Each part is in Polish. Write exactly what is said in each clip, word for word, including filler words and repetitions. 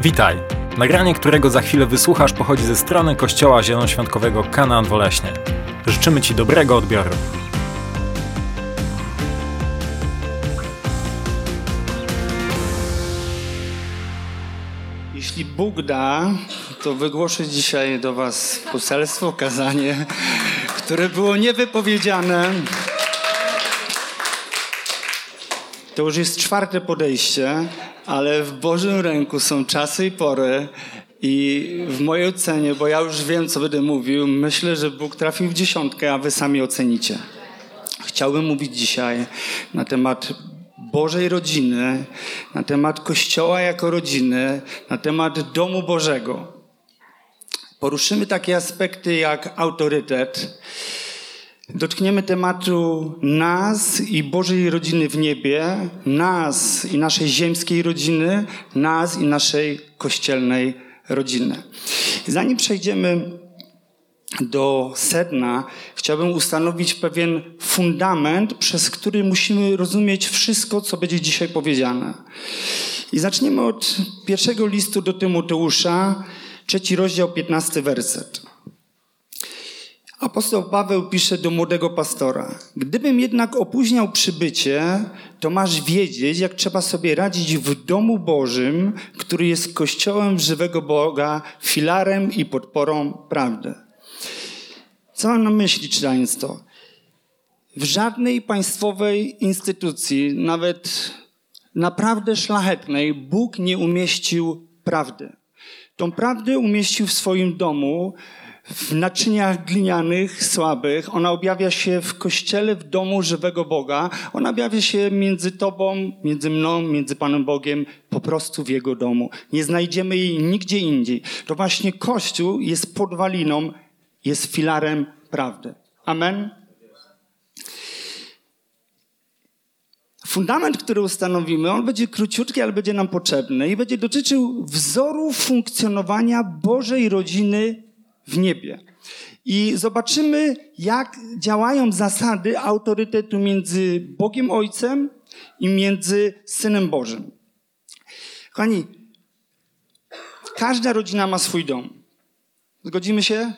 Witaj! Nagranie, którego za chwilę wysłuchasz, pochodzi ze strony Kościoła Zielonoświątkowego Kanaan Woleśnie. Życzymy Ci dobrego odbioru. Jeśli Bóg da, to wygłoszę dzisiaj do Was poselstwo, kazanie, które było niewypowiedziane. To już jest czwarte podejście, ale w Bożym ręku są czasy i pory i w mojej ocenie, bo ja już wiem, co będę mówił, myślę, że Bóg trafił w dziesiątkę, a Wy sami ocenicie. Chciałbym mówić dzisiaj na temat Bożej rodziny, na temat Kościoła jako rodziny, na temat domu Bożego. Poruszymy takie aspekty jak autorytet. Dotkniemy tematu nas i Bożej rodziny w niebie, nas i naszej ziemskiej rodziny, nas i naszej kościelnej rodziny. Zanim przejdziemy do sedna, chciałbym ustanowić pewien fundament, przez który musimy rozumieć wszystko, co będzie dzisiaj powiedziane. I zaczniemy od pierwszego listu do Tymoteusza, trzeci rozdział, piętnasty werset. Apostoł Paweł pisze do młodego pastora: gdybym jednak opóźniał przybycie, to masz wiedzieć, jak trzeba sobie radzić w domu Bożym, który jest kościołem żywego Boga, filarem i podporą prawdy. Co mam na myśli, czytając to? W żadnej państwowej instytucji, nawet naprawdę szlachetnej, Bóg nie umieścił prawdy. Tą prawdę umieścił w swoim domu, w naczyniach glinianych, słabych. Ona objawia się w kościele, w domu żywego Boga. Ona objawia się między Tobą, między mną, między Panem Bogiem, po prostu w Jego domu. Nie znajdziemy jej nigdzie indziej. To właśnie Kościół jest podwaliną, jest filarem prawdy. Amen? Fundament, który ustanowimy, on będzie króciutki, ale będzie nam potrzebny i będzie dotyczył wzoru funkcjonowania Bożej rodziny w niebie. I zobaczymy, jak działają zasady autorytetu między Bogiem Ojcem i między Synem Bożym. Kochani, każda rodzina ma swój dom. Zgodzimy się?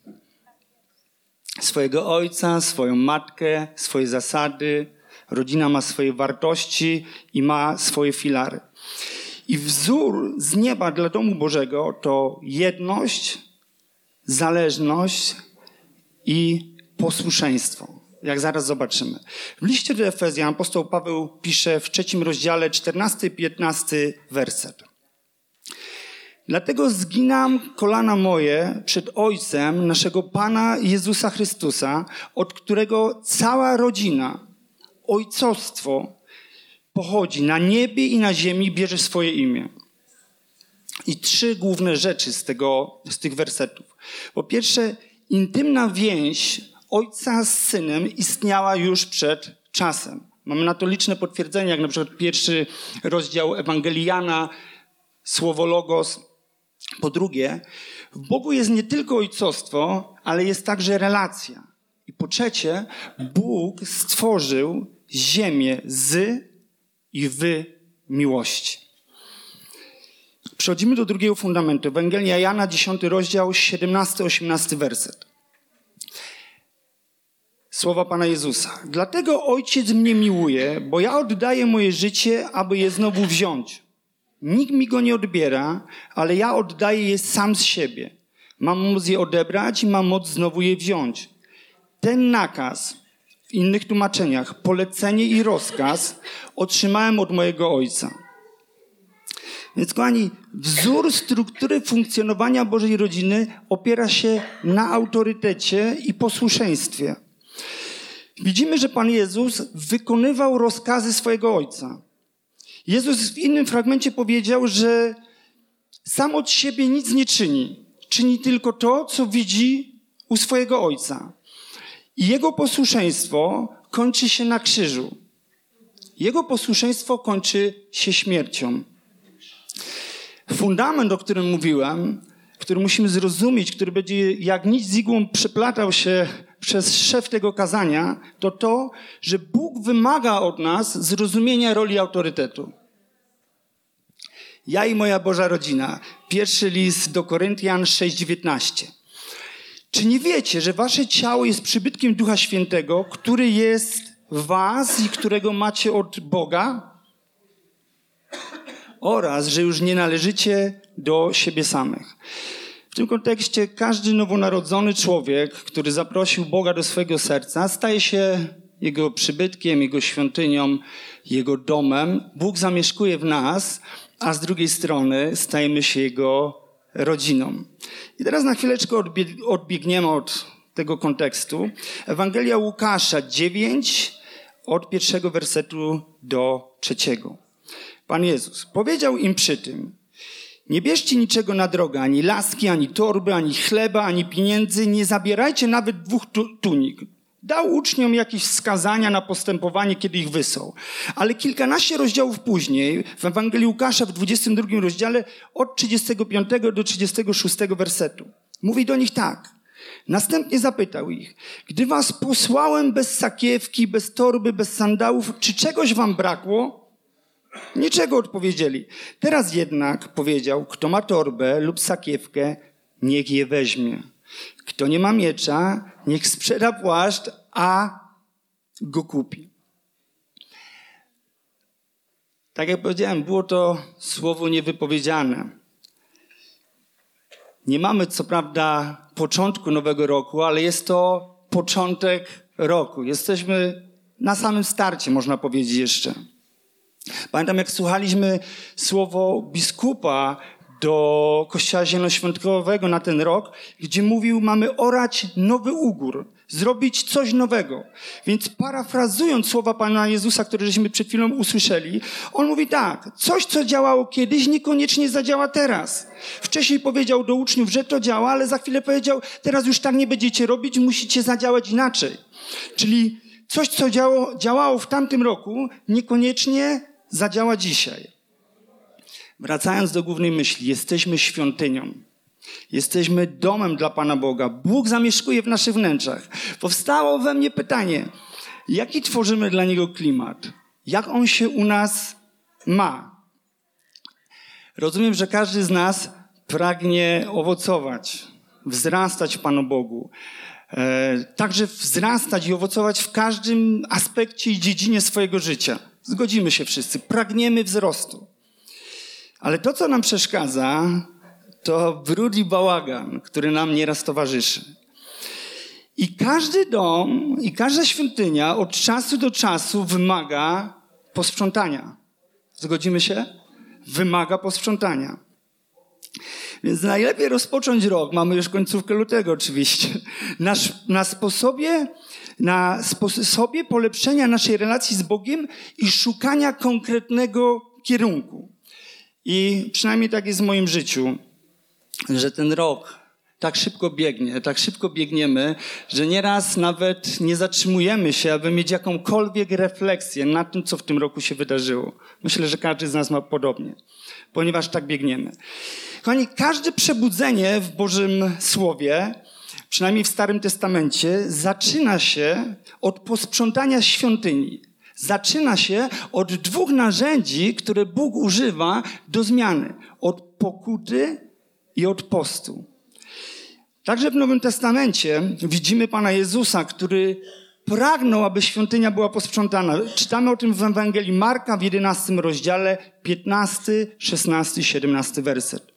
Swojego ojca, swoją matkę, swoje zasady. Rodzina ma swoje wartości i ma swoje filary. I wzór z nieba dla domu Bożego to jedność, zależność i posłuszeństwo. Jak zaraz zobaczymy. W liście do Efezjan apostoł Paweł pisze w trzecim rozdziale, czternasty, piętnasty werset. Dlatego zginam kolana moje przed Ojcem naszego Pana Jezusa Chrystusa, od którego cała rodzina, ojcostwo pochodzi, na niebie i na ziemi bierze swoje imię. I trzy główne rzeczy z, tego, z tych wersetów. Po pierwsze, intymna więź ojca z synem istniała już przed czasem. Mamy na to liczne potwierdzenia, jak na przykład pierwszy rozdział Ewangelii Jana, słowo logos. Po drugie, w Bogu jest nie tylko ojcostwo, ale jest także relacja. I po trzecie, Bóg stworzył ziemię z i w miłości. Przechodzimy do drugiego fundamentu. Ewangelia Jana, dziesiąty rozdział, siedemnasty, osiemnasty werset. Słowa Pana Jezusa. Dlatego Ojciec mnie miłuje, bo ja oddaję moje życie, aby je znowu wziąć. Nikt mi go nie odbiera, ale ja oddaję je sam z siebie. Mam moc je odebrać i mam moc znowu je wziąć. Ten nakaz, w innych tłumaczeniach, polecenie i rozkaz otrzymałem od mojego Ojca. Więc kochani, wzór struktury funkcjonowania Bożej rodziny opiera się na autorytecie i posłuszeństwie. Widzimy, że Pan Jezus wykonywał rozkazy swojego Ojca. Jezus w innym fragmencie powiedział, że sam od siebie nic nie czyni. Czyni tylko to, co widzi u swojego Ojca. I Jego posłuszeństwo kończy się na krzyżu. Jego posłuszeństwo kończy się śmiercią. Fundament, o którym mówiłem, który musimy zrozumieć, który będzie jak nic z igłą przeplatał się przez szef tego kazania, to to, że Bóg wymaga od nas zrozumienia roli autorytetu. Ja i moja Boża rodzina. Pierwszy list do Koryntian sześć dziewiętnaście. Czy nie wiecie, że wasze ciało jest przybytkiem Ducha Świętego, który jest w was i którego macie od Boga? Oraz, że już nie należycie do siebie samych. W tym kontekście każdy nowonarodzony człowiek, który zaprosił Boga do swojego serca, staje się Jego przybytkiem, Jego świątynią, Jego domem. Bóg zamieszkuje w nas, a z drugiej strony stajemy się Jego rodziną. I teraz na chwileczkę odbie- odbiegniemy od tego kontekstu. Ewangelia Łukasza dziewięć, od pierwszego wersetu do trzeciego. Pan Jezus powiedział im przy tym: nie bierzcie niczego na drogę, ani laski, ani torby, ani chleba, ani pieniędzy, nie zabierajcie nawet dwóch tu- tunik. Dał uczniom jakieś wskazania na postępowanie, kiedy ich wysłał. Ale kilkanaście rozdziałów później, w Ewangelii Łukasza w dwudziestym drugim rozdziale, od trzydziestego piątego do trzydziestego szóstego wersetu, mówi do nich tak. Następnie zapytał ich: gdy was posłałem bez sakiewki, bez torby, bez sandałów, czy czegoś wam brakło? Niczego, odpowiedzieli. Teraz jednak powiedział: kto ma torbę lub sakiewkę, niech je weźmie. Kto nie ma miecza, niech sprzeda płaszcz, a go kupi. Tak jak powiedziałem, było to słowo niewypowiedziane. Nie mamy co prawda początku nowego roku, ale jest to początek roku. Jesteśmy na samym starcie, można powiedzieć jeszcze. Pamiętam, jak słuchaliśmy słowo biskupa do Kościoła Zielonoświątkowego na ten rok, gdzie mówił, mamy orać nowy ugór, zrobić coś nowego. Więc parafrazując słowa Pana Jezusa, które żeśmy przed chwilą usłyszeli, on mówi tak: coś, co działało kiedyś, niekoniecznie zadziała teraz. Wcześniej powiedział do uczniów, że to działa, ale za chwilę powiedział, teraz już tak nie będziecie robić, musicie zadziałać inaczej. Czyli coś, co działo, działało w tamtym roku, niekoniecznie zadziała dzisiaj. Wracając do głównej myśli, jesteśmy świątynią. Jesteśmy domem dla Pana Boga. Bóg zamieszkuje w naszych wnętrzach. Powstało we mnie pytanie, jaki tworzymy dla Niego klimat? Jak On się u nas ma? Rozumiem, że każdy z nas pragnie owocować, wzrastać w Panu Bogu. E, także wzrastać i owocować w każdym aspekcie i dziedzinie swojego życia. Zgodzimy się wszyscy. Pragniemy wzrostu. Ale to, co nam przeszkadza, to brud i bałagan, który nam nieraz towarzyszy. I każdy dom, i każda świątynia od czasu do czasu wymaga posprzątania. Zgodzimy się? Wymaga posprzątania. Więc najlepiej rozpocząć rok, mamy już końcówkę lutego oczywiście, na, na sposobie, na sposobie polepszenia naszej relacji z Bogiem i szukania konkretnego kierunku. I przynajmniej tak jest w moim życiu, że ten rok tak szybko biegnie, tak szybko biegniemy, że nieraz nawet nie zatrzymujemy się, aby mieć jakąkolwiek refleksję nad tym, co w tym roku się wydarzyło. Myślę, że każdy z nas ma podobnie, ponieważ tak biegniemy. Kochani, każde przebudzenie w Bożym Słowie, przynajmniej w Starym Testamencie, zaczyna się od posprzątania świątyni. Zaczyna się od dwóch narzędzi, które Bóg używa do zmiany. Od pokuty i od postu. Także w Nowym Testamencie widzimy Pana Jezusa, który pragnął, aby świątynia była posprzątana. Czytamy o tym w Ewangelii Marka w jedenastym rozdziale, piętnasty, szesnasty, siedemnasty werset.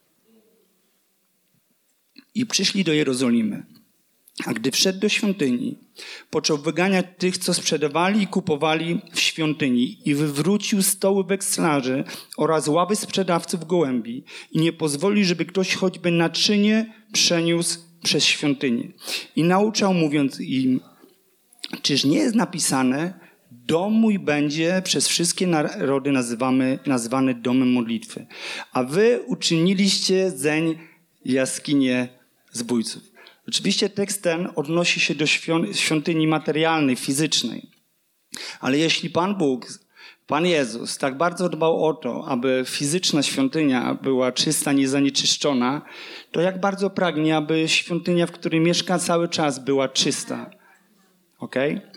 I przyszli do Jerozolimy. A gdy wszedł do świątyni, począł wyganiać tych, co sprzedawali i kupowali w świątyni i wywrócił stoły wekslarzy oraz ławy sprzedawców gołębi i nie pozwolił, żeby ktoś choćby naczynie przeniósł przez świątynię. I nauczał, mówiąc im, czyż nie jest napisane, dom mój będzie przez wszystkie narody nazywamy, nazwany domem modlitwy, a wy uczyniliście zeń jaskinię zbójców. Oczywiście tekst ten odnosi się do świątyni materialnej, fizycznej. Ale jeśli Pan Bóg, Pan Jezus tak bardzo dbał o to, aby fizyczna świątynia była czysta, niezanieczyszczona, to jak bardzo pragnie, aby świątynia, w której mieszka cały czas, była czysta. Okej? Okay?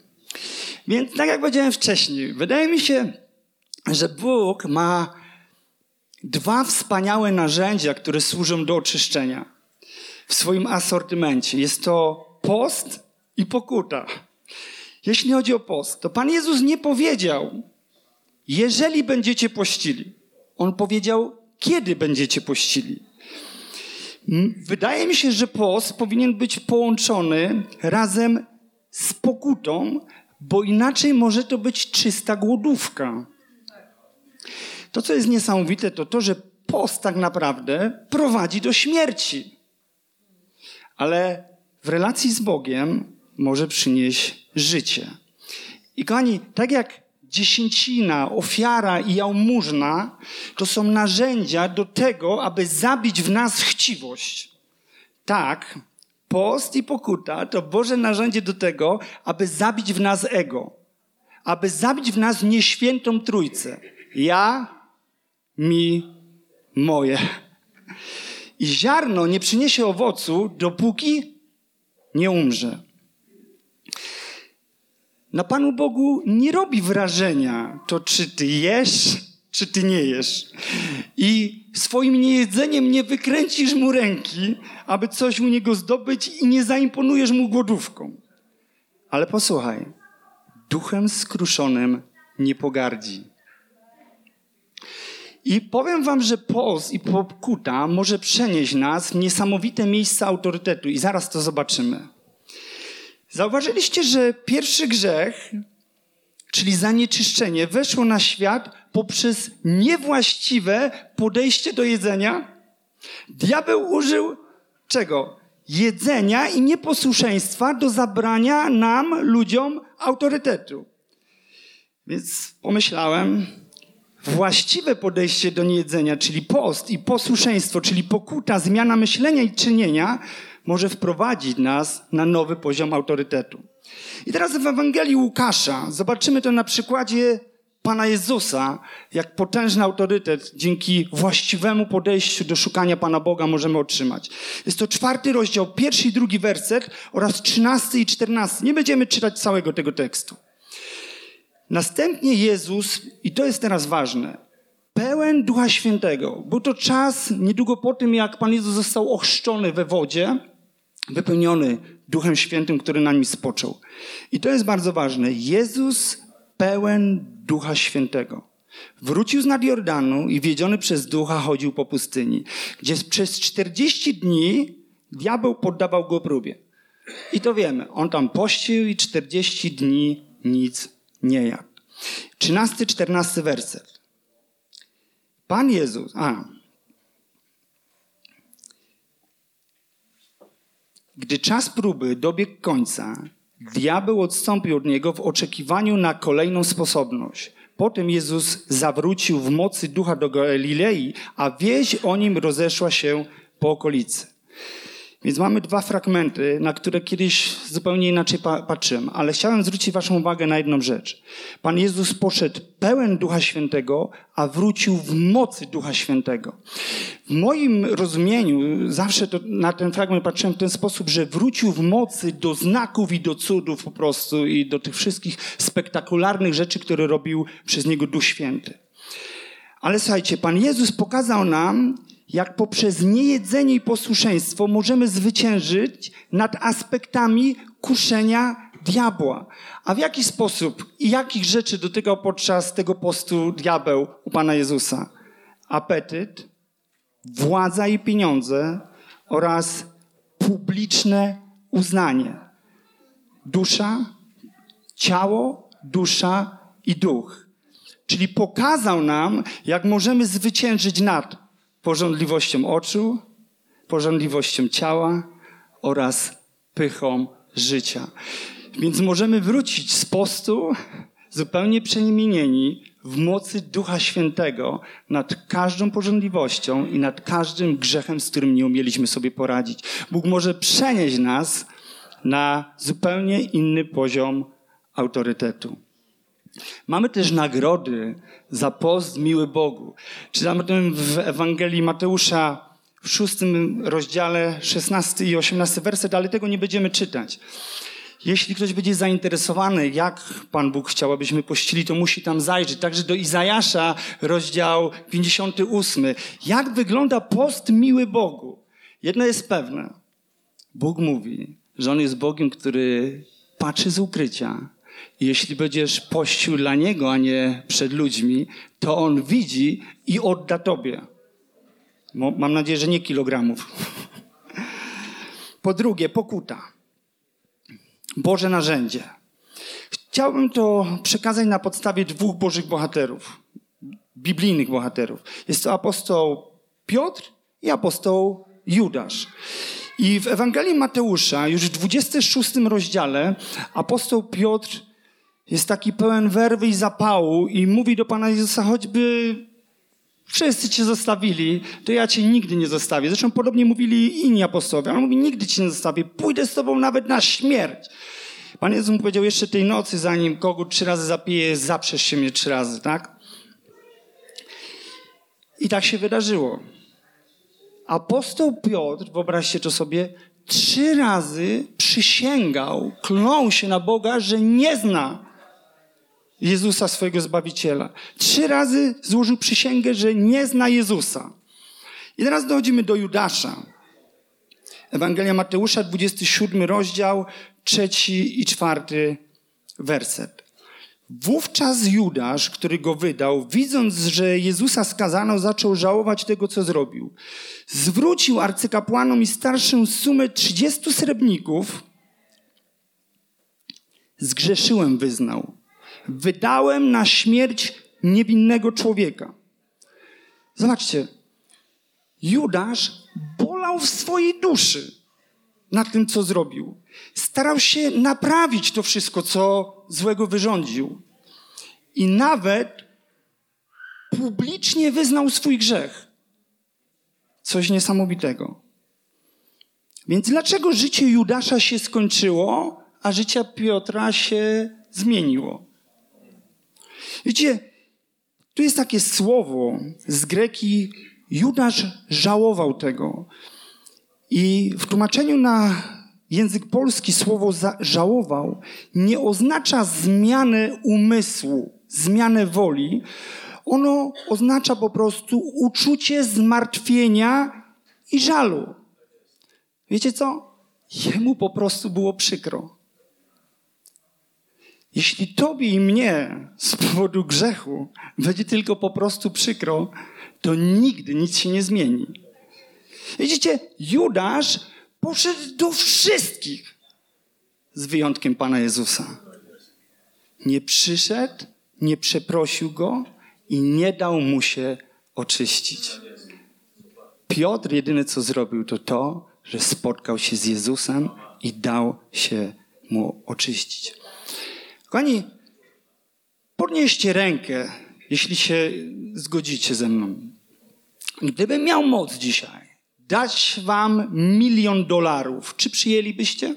Więc tak jak powiedziałem wcześniej, wydaje mi się, że Bóg ma dwa wspaniałe narzędzia, które służą do oczyszczenia w swoim asortymencie. Jest to post i pokuta. Jeśli chodzi o post, to Pan Jezus nie powiedział, jeżeli będziecie pościli. On powiedział, kiedy będziecie pościli. Wydaje mi się, że post powinien być połączony razem z pokutą, bo inaczej może to być czysta głodówka. To, co jest niesamowite, to to, że post tak naprawdę prowadzi do śmierci. Ale w relacji z Bogiem może przynieść życie. I kochani, tak jak dziesięcina, ofiara i jałmużna to są narzędzia do tego, aby zabić w nas chciwość. Tak, post i pokuta to Boże narzędzie do tego, aby zabić w nas ego. Aby zabić w nas nieświętą trójcę. Ja, mi, moje. I ziarno nie przyniesie owocu, dopóki nie umrze. Na Panu Bogu nie robi wrażenia to, czy ty jesz, czy ty nie jesz. I swoim niejedzeniem nie wykręcisz mu ręki, aby coś u niego zdobyć i nie zaimponujesz mu głodówką. Ale posłuchaj, duchem skruszonym nie pogardzi. I powiem wam, że post i pokuta może przenieść nas w niesamowite miejsca autorytetu i zaraz to zobaczymy. Zauważyliście, że pierwszy grzech, czyli zanieczyszczenie, weszło na świat poprzez niewłaściwe podejście do jedzenia? Diabeł użył czego? Jedzenia i nieposłuszeństwa do zabrania nam, ludziom, autorytetu. Więc pomyślałem, właściwe podejście do niejedzenia, czyli post i posłuszeństwo, czyli pokuta, zmiana myślenia i czynienia, może wprowadzić nas na nowy poziom autorytetu. I teraz w Ewangelii Łukasza zobaczymy to na przykładzie Pana Jezusa, jak potężny autorytet dzięki właściwemu podejściu do szukania Pana Boga możemy otrzymać. Jest to czwarty rozdział, pierwszy i drugi werset oraz trzynasty i czternasty. Nie będziemy czytać całego tego tekstu. Następnie Jezus, i to jest teraz ważne, pełen Ducha Świętego. Był to czas niedługo po tym, jak Pan Jezus został ochrzczony we wodzie, wypełniony Duchem Świętym, który na nim spoczął. I to jest bardzo ważne. Jezus pełen Ducha Świętego. Wrócił z nad Jordanu i wiedziony przez Ducha chodził po pustyni, gdzie przez czterdzieści dni diabeł poddawał go próbie. I to wiemy. On tam pościł i czterdzieści dni nic nie jadł. trzynasty, czternasty werset. Pan Jezus... A. Gdy czas próby dobiegł końca, diabeł odstąpił od niego w oczekiwaniu na kolejną sposobność. Potem Jezus zawrócił w mocy Ducha do Galilei, a wieść o nim rozeszła się po okolicy. Więc mamy dwa fragmenty, na które kiedyś zupełnie inaczej pa- patrzyłem, ale chciałem zwrócić waszą uwagę na jedną rzecz. Pan Jezus poszedł pełen Ducha Świętego, a wrócił w mocy Ducha Świętego. W moim rozumieniu zawsze to, na ten fragment patrzyłem w ten sposób, że wrócił w mocy do znaków i do cudów po prostu i do tych wszystkich spektakularnych rzeczy, które robił przez Niego Duch Święty. Ale słuchajcie, Pan Jezus pokazał nam, jak poprzez niejedzenie i posłuszeństwo możemy zwyciężyć nad aspektami kuszenia diabła. A w jaki sposób i jakich rzeczy dotykał podczas tego postu diabeł u Pana Jezusa? Apetyt, władza i pieniądze oraz publiczne uznanie. Dusza, ciało, dusza i duch. Czyli pokazał nam, jak możemy zwyciężyć nad pożądliwością oczu, pożądliwością ciała oraz pychą życia. Więc możemy wrócić z postu zupełnie przemienieni w mocy Ducha Świętego nad każdą pożądliwością i nad każdym grzechem, z którym nie umieliśmy sobie poradzić. Bóg może przenieść nas na zupełnie inny poziom autorytetu. Mamy też nagrody za post miły Bogu. Czytamy o tym w Ewangelii Mateusza w szóstym rozdziale, szesnasty i osiemnasty werset, ale tego nie będziemy czytać. Jeśli ktoś będzie zainteresowany, jak Pan Bóg chciał, abyśmy pościli, to musi tam zajrzeć. Także do Izajasza, rozdział pięćdziesiąty ósmy. Jak wygląda post miły Bogu? Jedno jest pewne. Bóg mówi, że On jest Bogiem, który patrzy z ukrycia. I jeśli będziesz pościł dla Niego, a nie przed ludźmi, to On widzi i odda Tobie. Mam nadzieję, że nie kilogramów. Po drugie, pokuta. Boże narzędzie. Chciałbym to przekazać na podstawie dwóch bożych bohaterów. Biblijnych bohaterów. Jest to apostoł Piotr i apostoł Judasz. I w Ewangelii Mateusza, już w dwudziestym szóstym rozdziale, apostoł Piotr jest taki pełen werwy i zapału i mówi do Pana Jezusa, choćby wszyscy cię zostawili, to ja cię nigdy nie zostawię. Zresztą podobnie mówili inni apostołowie. On mówi, nigdy cię nie zostawię, pójdę z tobą nawet na śmierć. Pan Jezus mu powiedział, jeszcze tej nocy, zanim kogut trzy razy zapije, zaprzesz się mnie trzy razy, tak? I tak się wydarzyło. Apostoł Piotr, wyobraźcie to sobie, trzy razy przysięgał, klął się na Boga, że nie zna Jezusa, swojego Zbawiciela. Trzy razy złożył przysięgę, że nie zna Jezusa. I teraz dochodzimy do Judasza. Ewangelia Mateusza, dwudziesty siódmy rozdział, trzeci i czwarty werset. Wówczas Judasz, który go wydał, widząc, że Jezusa skazano, zaczął żałować tego, co zrobił. Zwrócił arcykapłanom i starszym sumę trzydziestu srebrników. Zgrzeszyłem, wyznał. Wydałem na śmierć niewinnego człowieka. Zobaczcie, Judasz bolał w swojej duszy nad tym, co zrobił. Starał się naprawić to wszystko, co złego wyrządził. I nawet publicznie wyznał swój grzech. Coś niesamowitego. Więc dlaczego życie Judasza się skończyło, a życie Piotra się zmieniło? Wiecie, tu jest takie słowo z greki, Judasz żałował tego. I w tłumaczeniu na język polski słowo za, żałował nie oznacza zmiany umysłu, zmianę woli. Ono oznacza po prostu uczucie zmartwienia i żalu. Wiecie co? Jemu po prostu było przykro. Jeśli tobie i mnie z powodu grzechu będzie tylko po prostu przykro, to nigdy nic się nie zmieni. Widzicie, Judasz poszedł do wszystkich z wyjątkiem Pana Jezusa. Nie przyszedł, nie przeprosił Go i nie dał Mu się oczyścić. Piotr jedyne co zrobił to to, że spotkał się z Jezusem i dał się Mu oczyścić. Kochani, podnieście rękę, jeśli się zgodzicie ze mną. Gdybym miał moc dzisiaj dać wam milion dolarów, czy przyjęlibyście?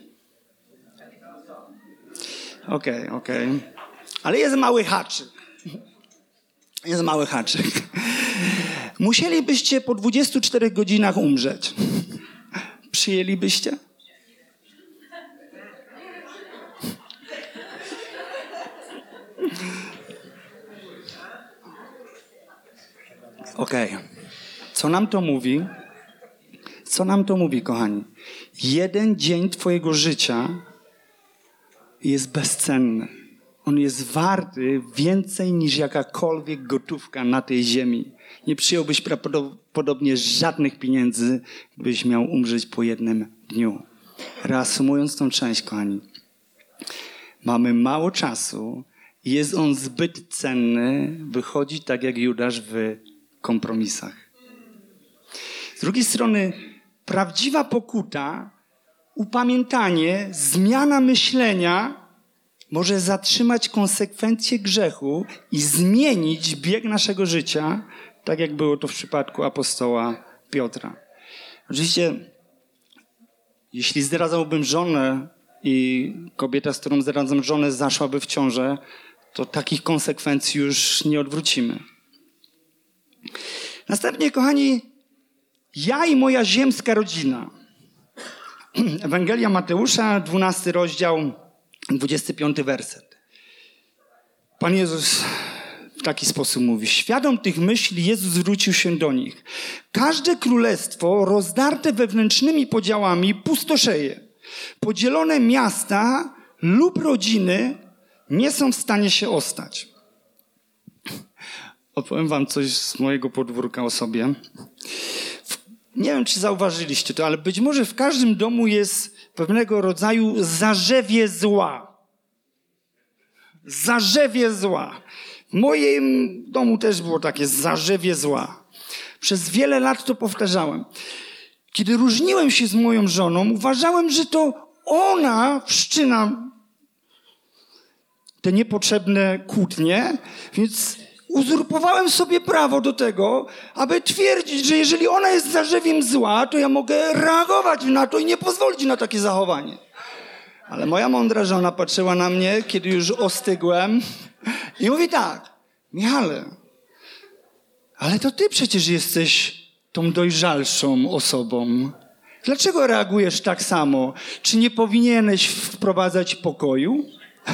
Okej, okay, okej. Okay. Ale jest mały haczyk. Jest mały haczyk. Musielibyście po dwudziestu czterech godzinach umrzeć. Przyjęlibyście? Okej. Okay. Co nam to mówi? Co nam to mówi, kochani? Jeden dzień twojego życia jest bezcenny. On jest warty więcej niż jakakolwiek gotówka na tej ziemi. Nie przyjąłbyś prawdopodobnie żadnych pieniędzy, gdybyś miał umrzeć po jednym dniu. Reasumując tą część, kochani. Mamy mało czasu. Jest on zbyt cenny. Wychodzi tak jak Judasz w kompromisach. Z drugiej strony prawdziwa pokuta, upamiętanie, zmiana myślenia może zatrzymać konsekwencje grzechu i zmienić bieg naszego życia, tak jak było to w przypadku apostoła Piotra. Oczywiście, jeśli zdradzałbym żonę i kobieta, z którą zdradzam żonę, zaszłaby w ciążę, to takich konsekwencji już nie odwrócimy. Następnie, kochani, ja i moja ziemska rodzina. Ewangelia Mateusza, dwunasty rozdział, dwudziesty piąty werset. Pan Jezus w taki sposób mówi. Świadom tych myśli Jezus zwrócił się do nich. Każde królestwo rozdarte wewnętrznymi podziałami pustoszeje. Podzielone miasta lub rodziny nie są w stanie się ostać. Opowiem wam coś z mojego podwórka o sobie. Nie wiem, czy zauważyliście to, ale być może w każdym domu jest pewnego rodzaju zarzewie zła. Zarzewie zła. W moim domu też było takie zarzewie zła. Przez wiele lat to powtarzałem. Kiedy różniłem się z moją żoną, uważałem, że to ona wszczyna te niepotrzebne kłótnie, więc uzurpowałem sobie prawo do tego, aby twierdzić, że jeżeli ona jest zarzewiem zła, to ja mogę reagować na to i nie pozwolić na takie zachowanie. Ale moja mądra żona patrzyła na mnie, kiedy już ostygłem i mówi tak: Michale, ale to ty przecież jesteś tą dojrzalszą osobą. Dlaczego reagujesz tak samo? Czy nie powinieneś wprowadzać pokoju?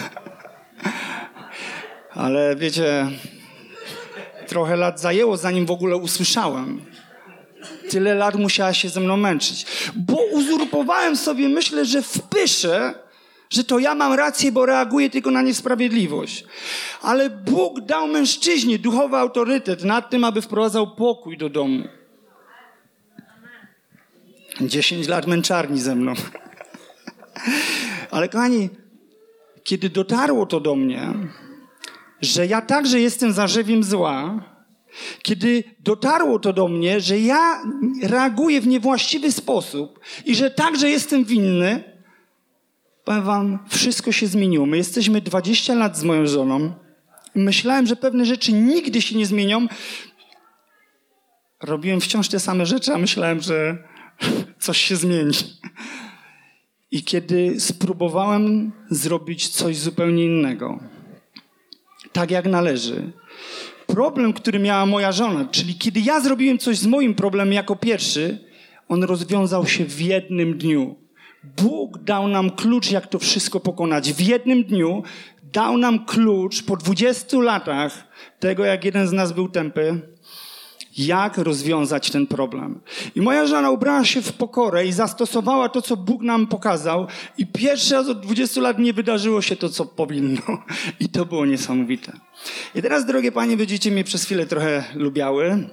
Ale wiecie, trochę lat zajęło, zanim w ogóle usłyszałem. Tyle lat musiała się ze mną męczyć. Bo uzurpowałem sobie, myślę, że w pysze, że to ja mam rację, bo reaguję tylko na niesprawiedliwość. Ale Bóg dał mężczyźnie duchowy autorytet nad tym, aby wprowadzał pokój do domu. Dziesięć lat męczarni ze mną. Ale kochani, kiedy dotarło to do mnie, że ja także jestem zarzewiem zła, kiedy dotarło to do mnie, że ja reaguję w niewłaściwy sposób i że także jestem winny, powiem wam, wszystko się zmieniło. My jesteśmy dwadzieścia lat z moją żoną. Myślałem, że pewne rzeczy nigdy się nie zmienią. Robiłem wciąż te same rzeczy, a myślałem, że coś się zmieni. I kiedy spróbowałem zrobić coś zupełnie innego, tak jak należy, problem, który miała moja żona, czyli kiedy ja zrobiłem coś z moim problemem jako pierwszy, on rozwiązał się w jednym dniu. Bóg dał nam klucz, jak to wszystko pokonać. W jednym dniu dał nam klucz po dwudziestu latach tego, jak jeden z nas był tępy, jak rozwiązać ten problem. I moja żona ubrała się w pokorę i zastosowała to, co Bóg nam pokazał. I pierwszy raz od dwudziestu lat nie wydarzyło się to, co powinno. I to było niesamowite. I teraz, drogie panie, będziecie mnie przez chwilę trochę lubiały.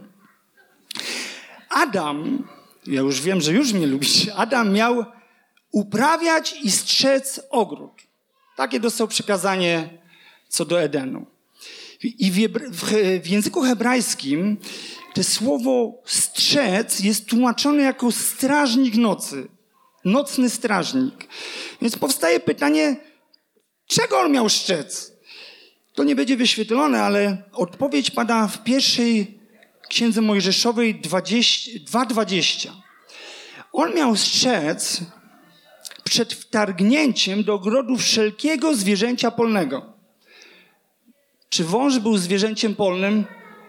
Adam, ja już wiem, że już mnie lubicie, Adam miał uprawiać i strzec ogród. Takie dostał przykazanie co do Edenu. I w, w, w języku hebrajskim to słowo strzec jest tłumaczone jako strażnik nocy. Nocny strażnik. Więc powstaje pytanie, czego on miał strzec? To nie będzie wyświetlone, ale odpowiedź pada w pierwszej Księdze Mojżeszowej dwa dwadzieścia. On miał strzec przed wtargnięciem do ogrodu wszelkiego zwierzęcia polnego. Czy wąż był zwierzęciem polnym?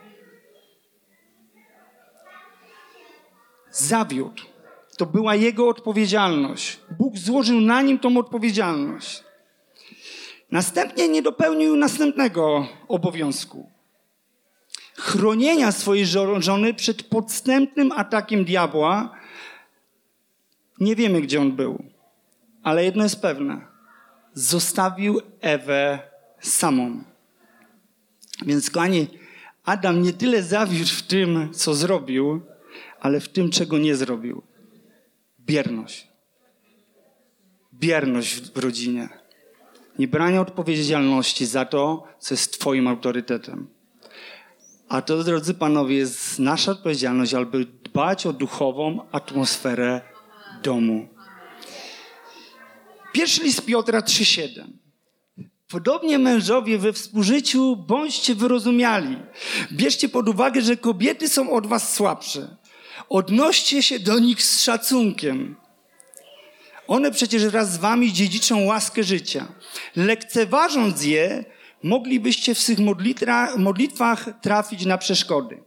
Zawiódł. To była jego odpowiedzialność. Bóg złożył na nim tą odpowiedzialność. Następnie nie dopełnił następnego obowiązku. Chronienia swojej żony przed podstępnym atakiem diabła. Nie wiemy, gdzie on był. Ale jedno jest pewne. Zostawił Ewę samą. Więc, kochani, Adam nie tyle zawiódł w tym, co zrobił, ale w tym, czego nie zrobił. Bierność. Bierność w rodzinie. Niebranie odpowiedzialności za to, co jest twoim autorytetem. A to, drodzy panowie, jest nasza odpowiedzialność, aby dbać o duchową atmosferę domu. Pierwszy list Piotra trzy siedem. Podobnie mężowie we współżyciu bądźcie wyrozumiali. Bierzcie pod uwagę, że kobiety są od was słabsze. Odnoście się do nich z szacunkiem. One przecież wraz z wami dziedziczą łaskę życia. Lekceważąc je, moglibyście w swych modlitra, modlitwach trafić na przeszkody.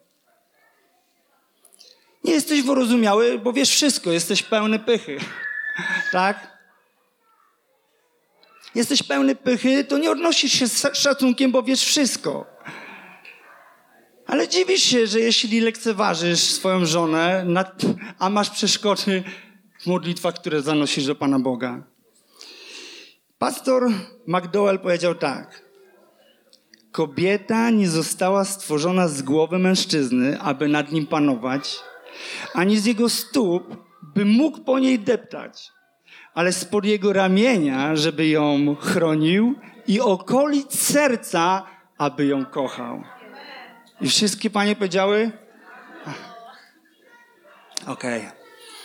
Nie jesteś wyrozumiały, bo wiesz wszystko, jesteś pełny pychy. Tak? jesteś pełny pychy, to nie odnosisz się z szacunkiem, bo wiesz wszystko. Ale dziwisz się, że jeśli lekceważysz swoją żonę, a masz przeszkody w modlitwach, które zanosisz do Pana Boga. Pastor McDowell powiedział tak. Kobieta nie została stworzona z głowy mężczyzny, aby nad nim panować, ani z jego stóp, by mógł po niej deptać, ale spod jego ramienia, żeby ją chronił i okolic serca, aby ją kochał. I wszystkie panie powiedziały? Okej. Okay.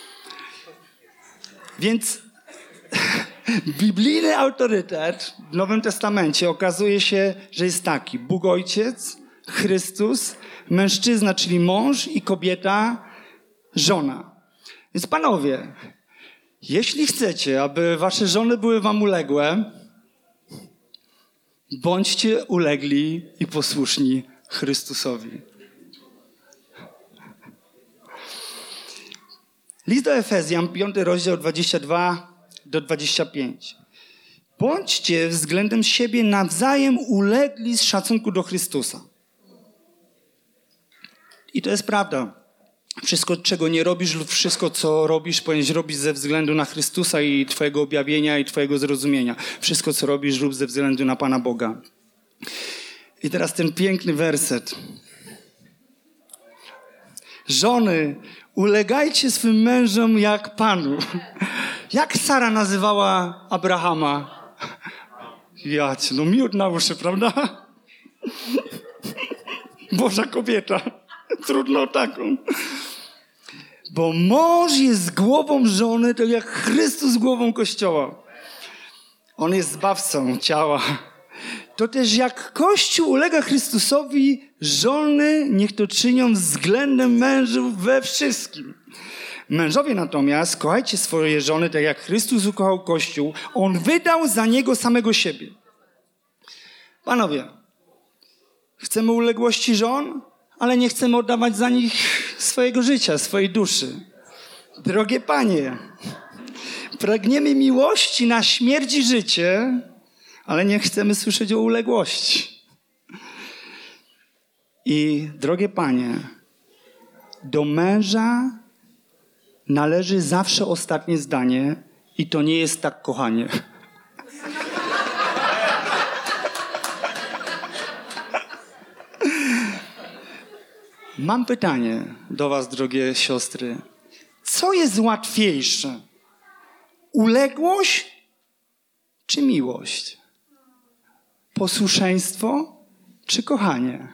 Więc biblijny autorytet w Nowym Testamencie okazuje się, że jest taki. Bóg Ojciec, Chrystus, mężczyzna, czyli mąż i kobieta, żona. Więc panowie, jeśli chcecie, aby wasze żony były wam uległe, bądźcie ulegli i posłuszni Chrystusowi. List do Efezjan, piąty rozdział, dwudziesty drugi do dwudziestego piątego. Bądźcie względem siebie nawzajem ulegli z szacunku do Chrystusa. I to jest prawda. Wszystko, czego nie robisz lub wszystko, co robisz, powinieneś robić ze względu na Chrystusa i twojego objawienia i twojego zrozumienia. Wszystko, co robisz, rób ze względu na Pana Boga. I teraz ten piękny werset. Żony, ulegajcie swym mężom jak Panu. Jak Sara nazywała Abrahama? Jacie, no miód na uszy, prawda? Boża kobieta. Trudno taką. Bo mąż jest głową żony, tak jak Chrystus głową Kościoła. On jest zbawcą ciała. To też jak Kościół ulega Chrystusowi, żony niech to czynią względem mężów we wszystkim. Mężowie natomiast kochajcie swoje żony, tak jak Chrystus ukochał Kościół. On wydał za niego samego siebie. Panowie, chcemy uległości żon, ale nie chcemy oddawać za nich swojego życia, swojej duszy. Drogie panie, pragniemy miłości na śmierć i życie, ale nie chcemy słyszeć o uległości. I drogie panie, do męża należy zawsze ostatnie zdanie i to nie jest tak, kochanie. Mam pytanie do was, drogie siostry. Co jest łatwiejsze? Uległość czy miłość? Posłuszeństwo czy kochanie?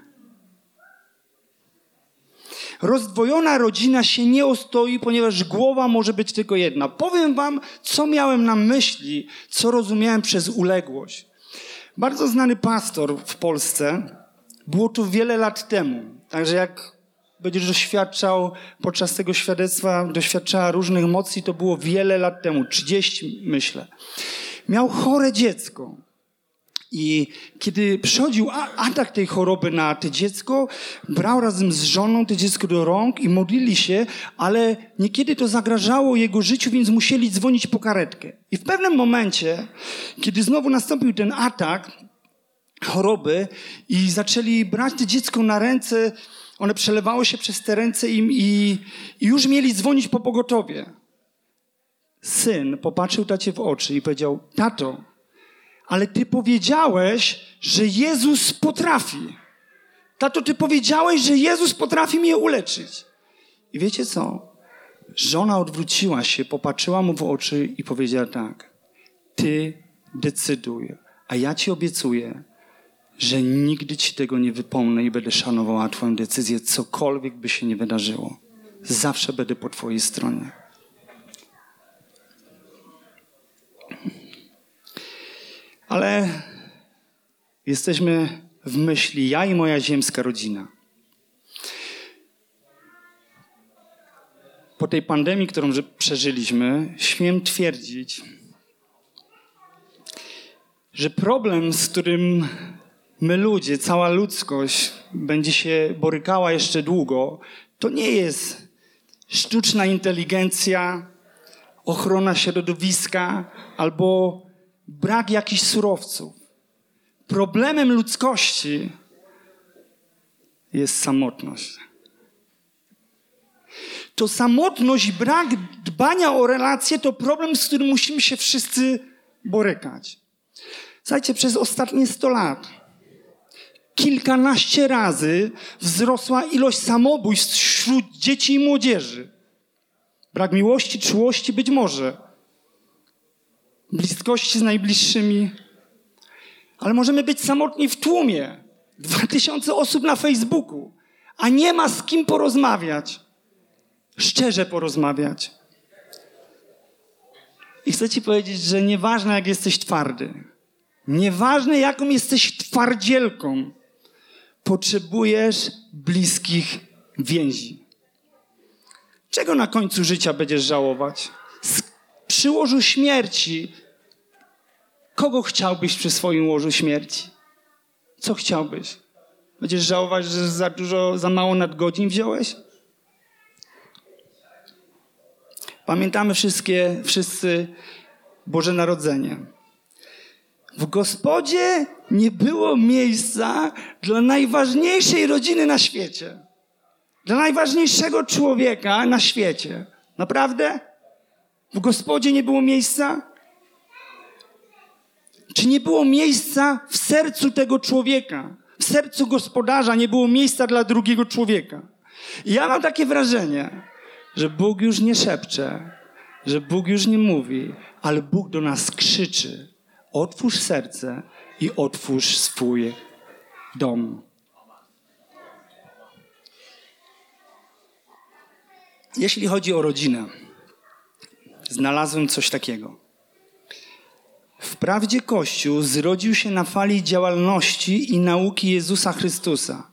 Rozdwojona rodzina się nie ostoi, ponieważ głowa może być tylko jedna. Powiem wam, co miałem na myśli, co rozumiałem przez uległość. Bardzo znany pastor w Polsce, było to wiele lat temu. Także jak będziesz doświadczał podczas tego świadectwa, doświadczała różnych emocji, to było wiele lat temu, trzydzieści myślę. Miał chore dziecko. I kiedy przychodził atak tej choroby na to dziecko, brał razem z żoną to dziecko do rąk i modlili się, ale niekiedy to zagrażało jego życiu, więc musieli dzwonić po karetkę. I w pewnym momencie, kiedy znowu nastąpił ten atak choroby i zaczęli brać to dziecko na ręce, one przelewały się przez te ręce im i, i już mieli dzwonić po pogotowie. Syn popatrzył tacie w oczy i powiedział: tato, ale ty powiedziałeś, że Jezus potrafi. Tato, ty powiedziałeś, że Jezus potrafi mnie uleczyć. I wiecie co? Żona odwróciła się, popatrzyła mu w oczy i powiedziała tak: ty decyduj, a ja ci obiecuję, że nigdy ci tego nie wypomnę i będę szanowała twoją decyzję, cokolwiek by się nie wydarzyło. Zawsze będę po twojej stronie. Ale jesteśmy w myśli, ja i moja ziemska rodzina. Po tej pandemii, którą przeżyliśmy, śmiem twierdzić, że problem, z którym my ludzie, cała ludzkość będzie się borykała jeszcze długo, to nie jest sztuczna inteligencja, ochrona środowiska albo brak jakichś surowców. Problemem ludzkości jest samotność. To samotność i brak dbania o relacje to problem, z którym musimy się wszyscy borykać. Słuchajcie, przez ostatnie sto lat kilkanaście razy wzrosła ilość samobójstw wśród dzieci i młodzieży. Brak miłości, czułości być może. Bliskości z najbliższymi. Ale możemy być samotni w tłumie. Dwa tysiące osób na Facebooku. A nie ma z kim porozmawiać. Szczerze porozmawiać. I chcę ci powiedzieć, że nieważne jak jesteś twardy. Nieważne jaką jesteś twardzielką. Potrzebujesz bliskich więzi. Czego na końcu życia będziesz żałować? Przy łożu śmierci. Kogo chciałbyś przy swoim łożu śmierci? Co chciałbyś? Będziesz żałować, że za dużo, za mało nadgodzin wziąłeś? Pamiętamy wszystkie, wszyscy Boże Narodzenie. W gospodzie nie było miejsca dla najważniejszej rodziny na świecie. Dla najważniejszego człowieka na świecie. Naprawdę? W gospodzie nie było miejsca? Czy nie było miejsca w sercu tego człowieka? W sercu gospodarza nie było miejsca dla drugiego człowieka. I ja mam takie wrażenie, że Bóg już nie szepcze, że Bóg już nie mówi, ale Bóg do nas krzyczy. Otwórz serce i otwórz swój dom. Jeśli chodzi o rodzinę, znalazłem coś takiego. Wprawdzie Kościół zrodził się na fali działalności i nauki Jezusa Chrystusa,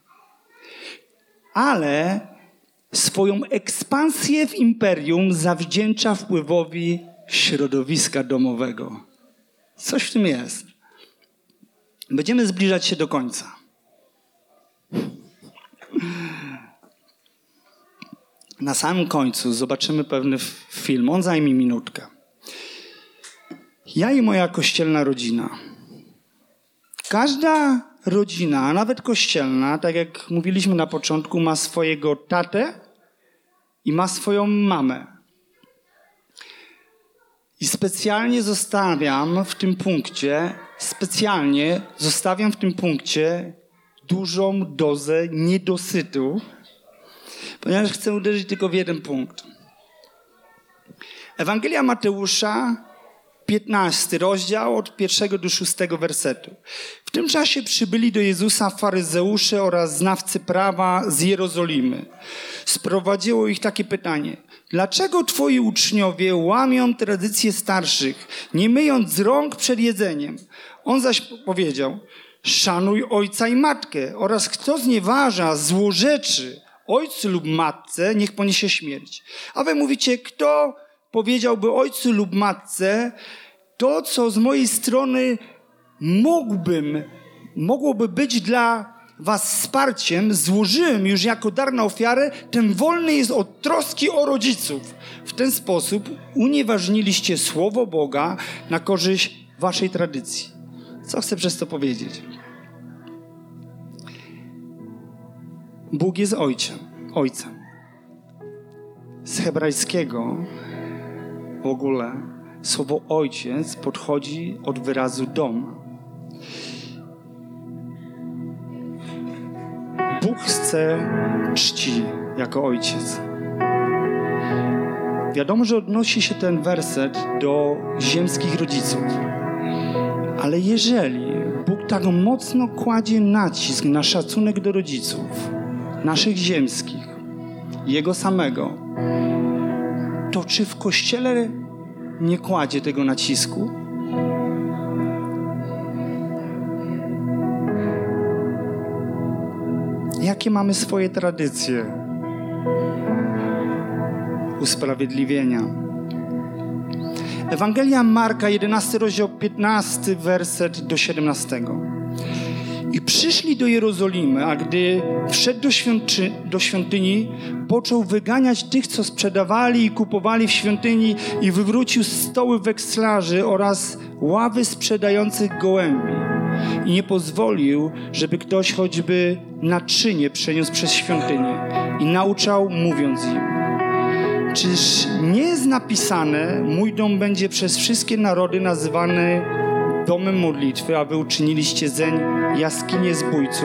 ale swoją ekspansję w imperium zawdzięcza wpływowi środowiska domowego. Coś w tym jest. Będziemy zbliżać się do końca. Na samym końcu zobaczymy pewny film. On zajmie minutkę. Ja i moja kościelna rodzina. Każda rodzina, nawet kościelna, tak jak mówiliśmy na początku, ma swojego tatę i ma swoją mamę. I specjalnie zostawiam w tym punkcie, specjalnie zostawiam w tym punkcie dużą dozę niedosytu, ponieważ chcę uderzyć tylko w jeden punkt. Ewangelia Mateusza, piętnasty rozdział, od pierwszego do szóstego wersetu. W tym czasie przybyli do Jezusa faryzeusze oraz znawcy prawa z Jerozolimy. Sprowadziło ich takie pytanie. Dlaczego twoi uczniowie łamią tradycje starszych, nie myjąc rąk przed jedzeniem? On zaś powiedział, szanuj ojca i matkę oraz kto znieważa złorzeczy ojcu lub matce, niech poniesie śmierć. A wy mówicie, kto powiedziałby ojcu lub matce to, co z mojej strony mógłbym, mogłoby być dla was wsparciem, złożyłem już jako dar na ofiarę, ten wolny jest od troski o rodziców. W ten sposób unieważniliście słowo Boga na korzyść waszej tradycji. Co chcę przez to powiedzieć? Bóg jest ojcem. ojcem. Z hebrajskiego w ogóle słowo ojciec podchodzi od wyrazu dom. Bóg chce czci jako ojciec. Wiadomo, że odnosi się ten werset do ziemskich rodziców. Ale jeżeli Bóg tak mocno kładzie nacisk na szacunek do rodziców, naszych ziemskich, Jego samego, to czy w Kościele nie kładzie tego nacisku? Jakie mamy swoje tradycje usprawiedliwienia? Ewangelia Marka, jedenasty rozdział, piętnasty werset do siedemnastego. I I przyszli do Jerozolimy, a gdy wszedł do, świąty, do świątyni, począł wyganiać tych, co sprzedawali i kupowali w świątyni i wywrócił stoły wekslarzy oraz ławy sprzedających gołębi. I nie pozwolił, żeby ktoś choćby naczynie przeniósł przez świątynię. I nauczał, mówiąc im: czyż nie jest napisane, mój dom będzie przez wszystkie narody nazywany domem modlitwy, a wy uczyniliście zeń jaskinię zbójców?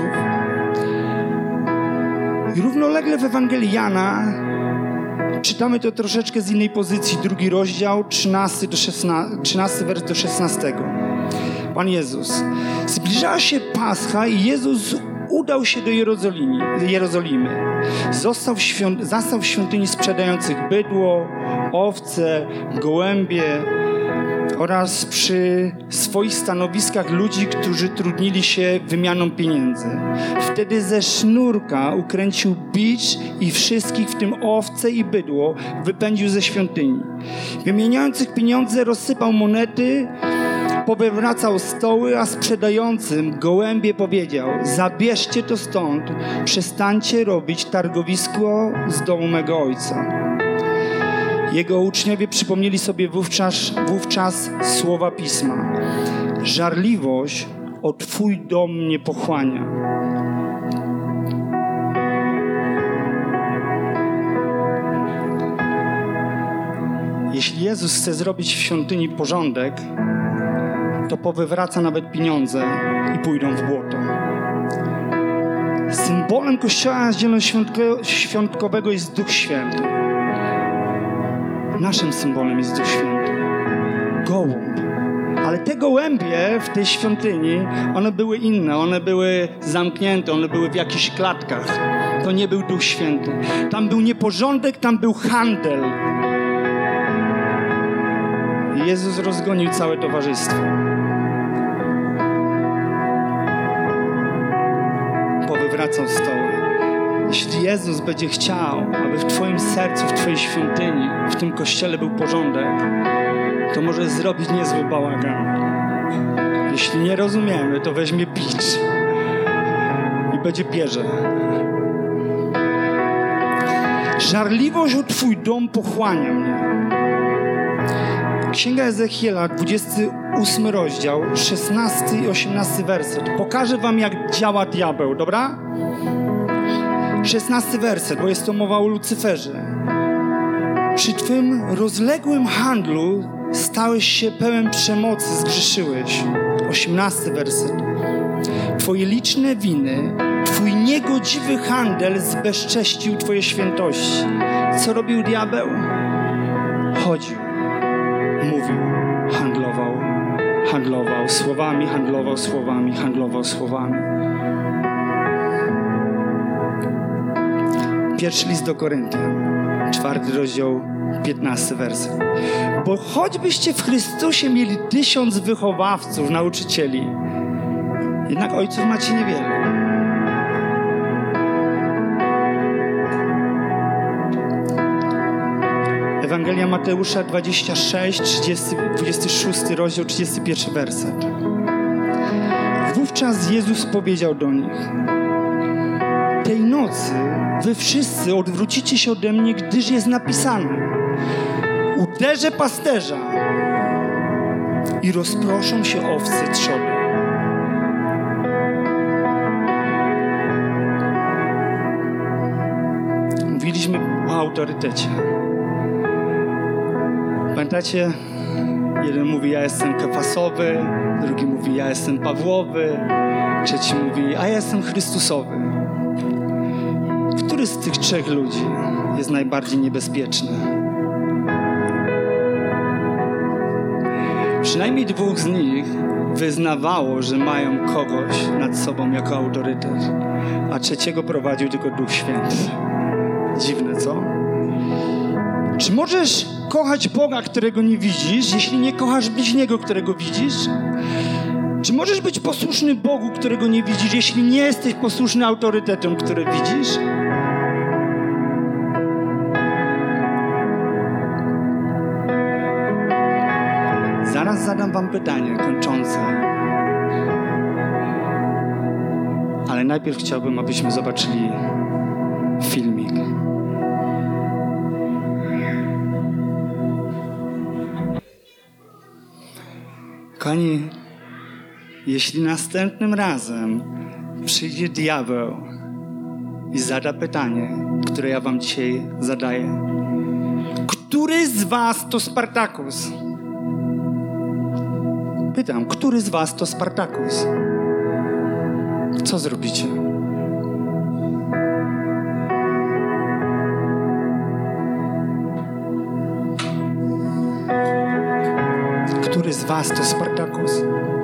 I równolegle w Ewangelii Jana czytamy to troszeczkę z innej pozycji. Drugi rozdział, trzynasty, do szesnastego, trzynasty wers do szesnastego. Pan Jezus. Zbliżała się Pascha i Jezus udał się do Jerozolimy. Jerozolimy. Został w, świąt- zastał w świątyni sprzedających bydło, owce, gołębie oraz przy swoich stanowiskach ludzi, którzy trudnili się wymianą pieniędzy. Wtedy ze sznurka ukręcił bicz i wszystkich, w tym owce i bydło, wypędził ze świątyni. Wymieniających pieniądze rozsypał monety, powywracał stoły, a sprzedającym gołębie powiedział: zabierzcie to stąd, przestańcie robić targowisko z domu mego ojca. Jego uczniowie przypomnieli sobie wówczas, wówczas słowa Pisma: żarliwość o Twój dom mnie pochłania. Jeśli Jezus chce zrobić w świątyni porządek, to powywraca nawet pieniądze i pójdą w błoto. Symbolem Kościoła Zielonoświątkowego jest Duch Święty. Naszym symbolem jest Duch Święty. Gołąb. Ale te gołębie w tej świątyni, one były inne. One były zamknięte, one były w jakichś klatkach. To nie był Duch Święty. Tam był nieporządek, tam był handel. I Jezus rozgonił całe towarzystwo. Powywracał stoły. Jeśli Jezus będzie chciał, aby w Twoim sercu, w Twojej świątyni, w tym kościele był porządek, to może zrobić niezły bałagan. Jeśli nie rozumiemy, to weźmie bicz i będzie bierze. Żarliwość o Twój dom pochłania mnie. Księga Ezechiela, dwudziesty ósmy rozdział, szesnasty i osiemnasty werset. Pokażę wam, jak działa diabeł, dobra? szesnasty werset, bo jest to mowa o Lucyferze. Przy twym rozległym handlu stałeś się pełen przemocy, zgrzeszyłeś. osiemnasty werset. Twoje liczne winy, twój niegodziwy handel zbezcześcił twoje świętości. Co robił diabeł? Chodził, mówił, handlował, handlował słowami, handlował słowami, handlował słowami. Pierwszy list do Koryntian, czwarty rozdział, piętnasty werset. Bo choćbyście w Chrystusie mieli tysiąc wychowawców, nauczycieli, jednak ojców macie niewiele. Ewangelia Mateusza dwadzieścia sześć, trzydziesty, dwudziesty szósty rozdział, trzydziesty pierwszy werset. Wówczas Jezus powiedział do nich: tej nocy wy wszyscy odwrócicie się ode mnie, gdyż jest napisane: uderzę pasterza i rozproszą się owce trzody. Mówiliśmy o autorytecie. Pamiętacie? Jeden mówi: ja jestem Kefasowy, drugi mówi: ja jestem Pawłowy, trzeci mówi: a ja jestem Chrystusowy. Który z tych trzech ludzi jest najbardziej niebezpieczny? Przynajmniej dwóch z nich wyznawało, że mają kogoś nad sobą jako autorytet, a trzeciego prowadził tylko Duch Święty. Dziwne, co? Czy możesz kochać Boga, którego nie widzisz, jeśli nie kochasz bliźniego, którego widzisz? Czy możesz być posłuszny Bogu, którego nie widzisz, jeśli nie jesteś posłuszny autorytetom, które widzisz? Zaraz zadam wam pytanie kończące. Ale najpierw chciałbym, abyśmy zobaczyli filmik. Kochani, jeśli następnym razem przyjdzie diabeł i zada pytanie, które ja wam dzisiaj zadaję. Który z was to Spartacus? Pytam, który z was to Spartacus? Co zrobicie? Który z was to Spartacus?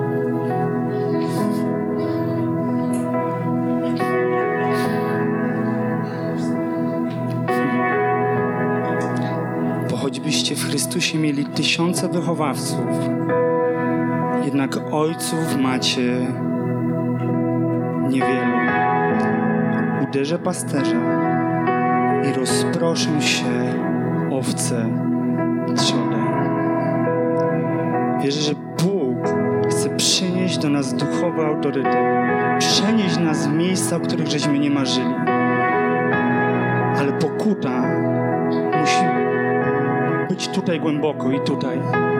Bo choćbyście w Chrystusie mieli tysiące wychowawców, jednak ojców macie niewielu. Uderzę pasterza i rozproszą się owce trzody. Wierzę, że Bóg chce przynieść do nas duchowy autorytet, przenieść nas w miejsca, o których żeśmy nie marzyli. Ale pokuta musi być tutaj głęboko i tutaj.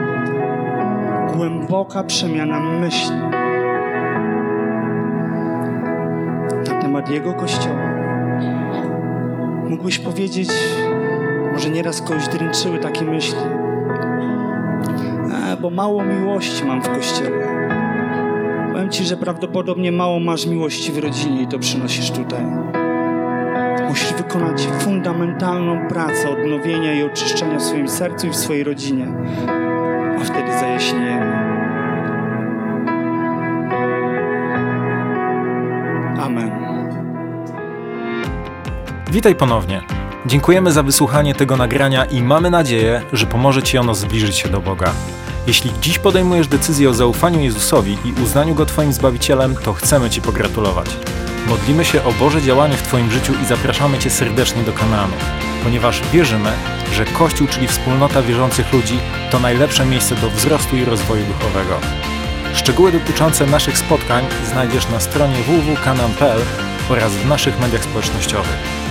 Głęboka przemiana myśli na temat Jego Kościoła. Mógłbyś powiedzieć, może nieraz kogoś dręczyły takie myśli. A, bo mało miłości mam w Kościele. Powiem Ci, że prawdopodobnie mało masz miłości w rodzinie i to przynosisz tutaj. Musisz wykonać fundamentalną pracę odnowienia i oczyszczenia w swoim sercu i w swojej rodzinie. A wtedy zajaśniejemy. Amen. Witaj ponownie. Dziękujemy za wysłuchanie tego nagrania i mamy nadzieję, że pomoże Ci ono zbliżyć się do Boga. Jeśli dziś podejmujesz decyzję o zaufaniu Jezusowi i uznaniu Go Twoim Zbawicielem, to chcemy Ci pogratulować. Modlimy się o Boże działanie w Twoim życiu i zapraszamy Cię serdecznie do Kanaanu, ponieważ wierzymy, że Kościół, czyli wspólnota wierzących ludzi, to najlepsze miejsce do wzrostu i rozwoju duchowego. Szczegóły dotyczące naszych spotkań znajdziesz na stronie w w w kropka kanaan kropka p l oraz w naszych mediach społecznościowych.